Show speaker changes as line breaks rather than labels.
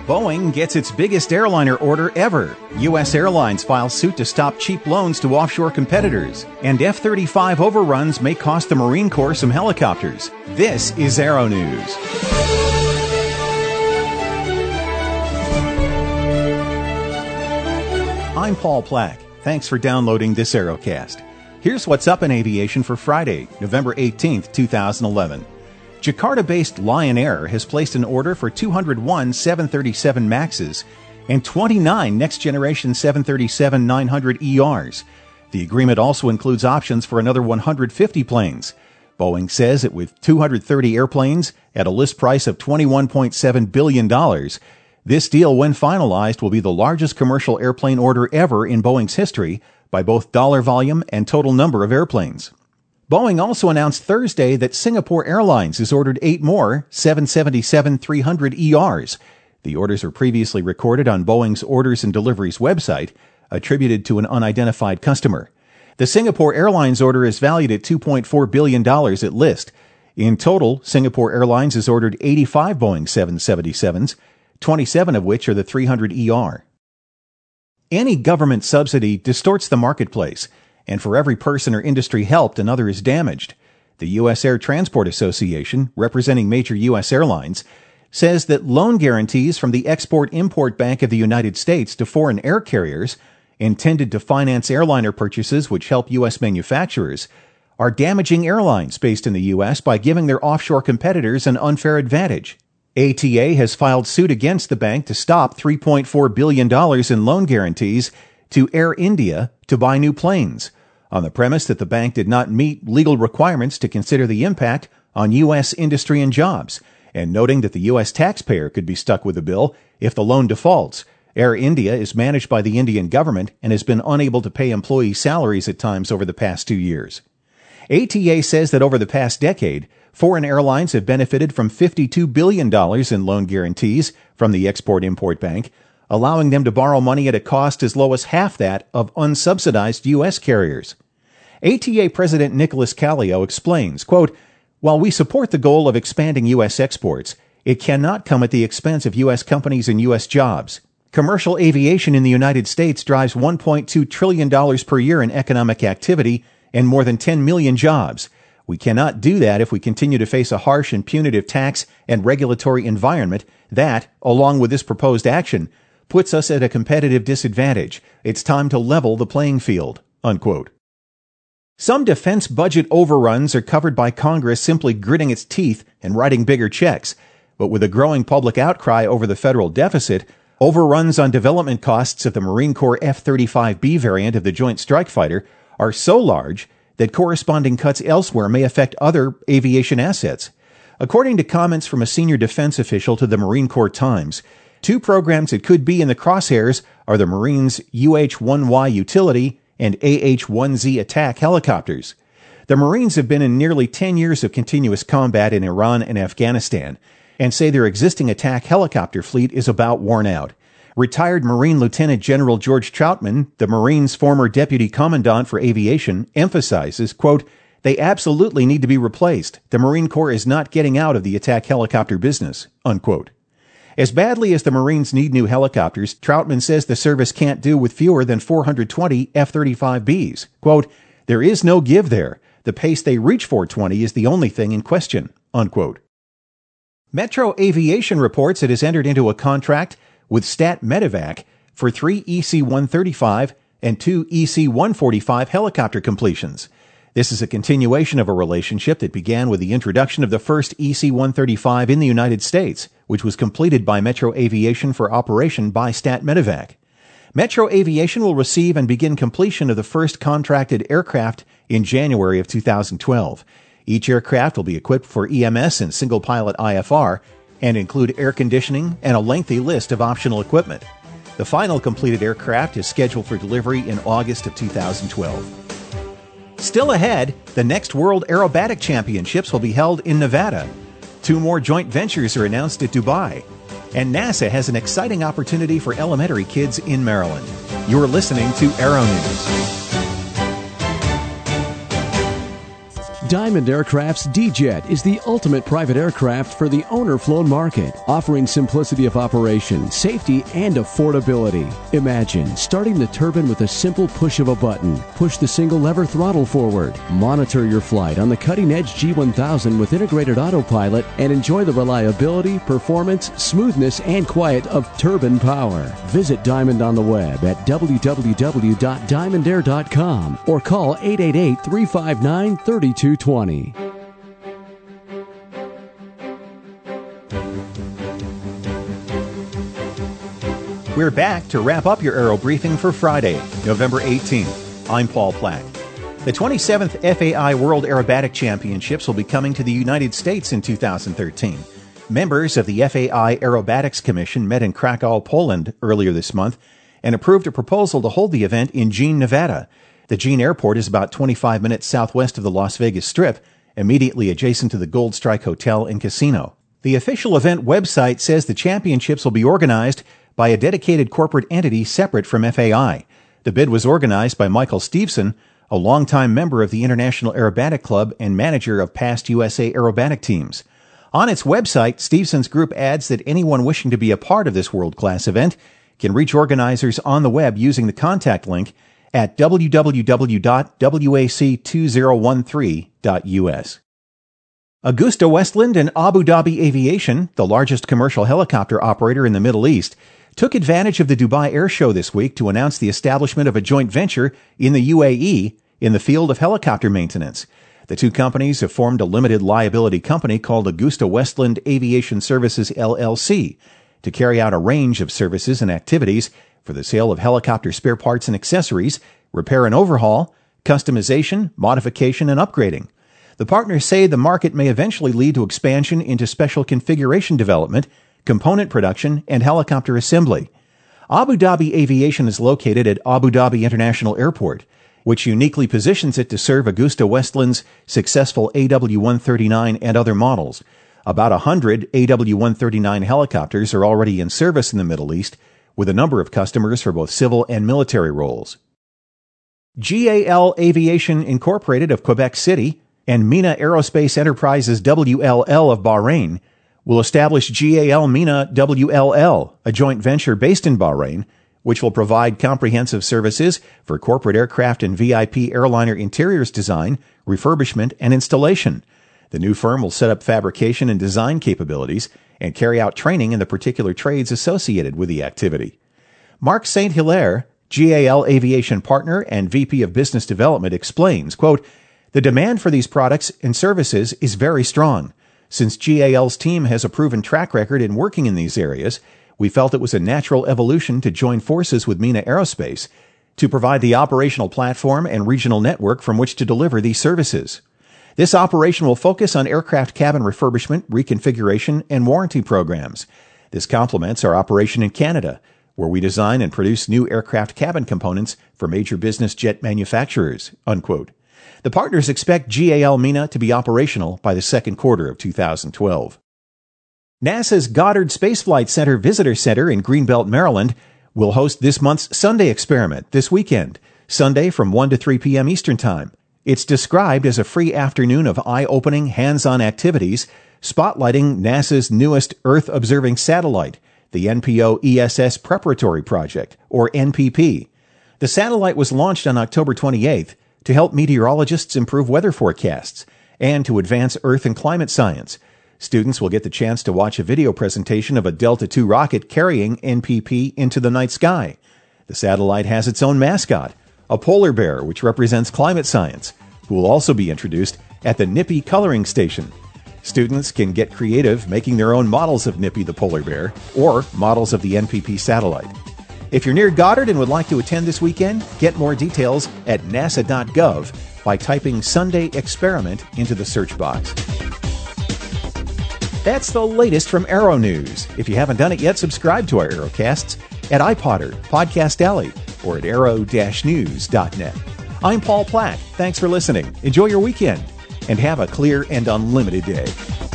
Boeing gets its biggest airliner order ever. U.S. Airlines files suit to stop cheap loans to offshore competitors. And F-35 overruns may cost the Marine Corps some helicopters. This is Aero News. I'm Paul Plack. Thanks for downloading this Aerocast. Here's what's up in aviation for Friday, November 18th, 2011. Jakarta-based Lion Air has placed an order for 201 737 MAXs and 29 next-generation 737-900 ERs. The agreement also includes options for another 150 planes. Boeing says that with 230 airplanes at a list price of $21.7 billion, this deal, when finalized, will be the largest commercial airplane order ever in Boeing's history by both dollar volume and total number of airplanes. Boeing also announced Thursday that Singapore Airlines has ordered 8 more 777-300 ERs. The orders were previously recorded on Boeing's Orders and Deliveries website, attributed to an unidentified customer. The Singapore Airlines order is valued at $2.4 billion at list. In total, Singapore Airlines has ordered 85 Boeing 777s, 27 of which are the 300 ER. Any government subsidy distorts the marketplace, and for every person or industry helped, another is damaged. The U.S. Air Transport Association, representing major U.S. airlines, says that loan guarantees from the Export-Import Bank of the United States to foreign air carriers, intended to finance airliner purchases which help U.S. manufacturers, are damaging airlines based in the U.S. by giving their offshore competitors an unfair advantage. ATA has filed suit against the bank to stop $3.4 billion in loan guarantees to Air India to buy new planes, on the premise that the bank did not meet legal requirements to consider the impact on U.S. industry and jobs, and noting that the U.S. taxpayer could be stuck with the bill if the loan defaults. Air India is managed by the Indian government and has been unable to pay employee salaries at times over the past 2 years. ATA says that over the past decade, foreign airlines have benefited from $52 billion in loan guarantees from the Export-Import Bank, allowing them to borrow money at a cost as low as half that of unsubsidized U.S. carriers. ATA President Nicholas Callio explains, quote, "While we support the goal of expanding U.S. exports, it cannot come at the expense of U.S. companies and U.S. jobs. Commercial aviation in the United States drives $1.2 trillion per year in economic activity and more than 10 million jobs. We cannot do that if we continue to face a harsh and punitive tax and regulatory environment that, along with this proposed action, puts us at a competitive disadvantage. It's time to level the playing field." Unquote. Some defense budget overruns are covered by Congress simply gritting its teeth and writing bigger checks. But with a growing public outcry over the federal deficit, overruns on development costs of the Marine Corps F-35B variant of the Joint Strike Fighter are so large that corresponding cuts elsewhere may affect other aviation assets. According to comments from a senior defense official to the Marine Corps Times, 2 programs that could be in the crosshairs are the Marines' UH-1Y utility and AH-1Z attack helicopters. The Marines have been in nearly 10 years of continuous combat in Iran and Afghanistan, and say their existing attack helicopter fleet is about worn out. Retired Marine Lieutenant General George Troutman, the Marines' former Deputy Commandant for Aviation, emphasizes, quote, "They absolutely need to be replaced. The Marine Corps is not getting out of the attack helicopter business." Unquote. As badly as the Marines need new helicopters, Troutman says the service can't do with fewer than 420 F-35Bs. Quote, "There is no give there. The pace they reach 420 is the only thing in question." Unquote. Metro Aviation reports it has entered into a contract with Stat Medevac for 3 EC-135 and 2 EC-145 helicopter completions. This is a continuation of a relationship that began with the introduction of the first EC-135 in the United States, which was completed by Metro Aviation for operation by Stat Medevac. Metro Aviation will receive and begin completion of the first contracted aircraft in January of 2012. Each aircraft will be equipped for EMS and single-pilot IFR and include air conditioning and a lengthy list of optional equipment. The final completed aircraft is scheduled for delivery in August of 2012. Still ahead, the next World Aerobatic Championships will be held in Nevada. 2 more joint ventures are announced at Dubai. And NASA has an exciting opportunity for elementary kids in Maryland. You're listening to Aero News.
Diamond Aircraft's D-Jet is the ultimate private aircraft for the owner-flown market, offering simplicity of operation, safety, and affordability. Imagine starting the turbine with a simple push of a button. Push the single lever throttle forward. Monitor your flight on the cutting-edge G1000 with integrated autopilot and enjoy the reliability, performance, smoothness, and quiet of turbine power. Visit Diamond on the web at www.diamondair.com or call 888-359-3220.
We're back to wrap up your Aero Briefing for Friday, November 18th. I'm Paul Plack. The 27th FAI World Aerobatic Championships will be coming to the United States in 2013. Members of the FAI Aerobatics Commission met in Krakow, Poland earlier this month and approved a proposal to hold the event in Jean, Nevada. The Jean Airport is about 25 minutes southwest of the Las Vegas Strip, immediately adjacent to the Gold Strike Hotel and Casino. The official event website says the championships will be organized by a dedicated corporate entity separate from FAI. The bid was organized by Michael Steveson, a longtime member of the International Aerobatic Club and manager of past USA aerobatic teams. On its website, Steveson's group adds that anyone wishing to be a part of this world-class event can reach organizers on the web using the contact link at www.wac2013.us. AgustaWestland and Abu Dhabi Aviation, the largest commercial helicopter operator in the Middle East, took advantage of the Dubai Air Show this week to announce the establishment of a joint venture in the UAE in the field of helicopter maintenance. The two companies have formed a limited liability company called AgustaWestland Aviation Services LLC to carry out a range of services and activities for the sale of helicopter spare parts and accessories, repair and overhaul, customization, modification, and upgrading. The partners say the market may eventually lead to expansion into special configuration development, component production, and helicopter assembly. Abu Dhabi Aviation is located at Abu Dhabi International Airport, which uniquely positions it to serve AgustaWestland's successful AW139 and other models. About 100 AW139 helicopters are already in service in the Middle East, with a number of customers for both civil and military roles. GAL Aviation Incorporated of Quebec City and MENA Aerospace Enterprises WLL of Bahrain will establish GAL MENA WLL, a joint venture based in Bahrain, which will provide comprehensive services for corporate aircraft and VIP airliner interiors design, refurbishment, and installation. The new firm will set up fabrication and design capabilities and carry out training in the particular trades associated with the activity. Mark St. Hilaire, GAL Aviation partner and VP of Business Development, explains, quote, "The demand for these products and services is very strong. Since GAL's team has a proven track record in working in these areas, we felt it was a natural evolution to join forces with MENA Aerospace to provide the operational platform and regional network from which to deliver these services. This operation will focus on aircraft cabin refurbishment, reconfiguration, and warranty programs. This complements our operation in Canada, where we design and produce new aircraft cabin components for major business jet manufacturers," unquote. The partners expect GAL MENA to be operational by the second quarter of 2012. NASA's Goddard Space Flight Center Visitor Center in Greenbelt, Maryland, will host this month's Sunday experiment this weekend, Sunday from 1 to 3 p.m. Eastern Time. It's described as a free afternoon of eye-opening, hands-on activities, spotlighting NASA's newest Earth-observing satellite, the NPO ESS Preparatory Project, or NPP. The satellite was launched on October 28th to help meteorologists improve weather forecasts and to advance Earth and climate science. Students will get the chance to watch a video presentation of a Delta II rocket carrying NPP into the night sky. The satellite has its own mascot, a polar bear, which represents climate science, who will also be introduced at the Nippy Coloring Station. Students can get creative making their own models of Nippy the polar bear or models of the NPP satellite. If you're near Goddard and would like to attend this weekend, get more details at nasa.gov by typing Sunday Experiment into the search box. That's the latest from Aero News. If you haven't done it yet, subscribe to our Aerocasts at iPodder, Podcast Alley, or at aero-news.net. I'm Paul Plack. Thanks for listening. Enjoy your weekend and have a clear and unlimited day.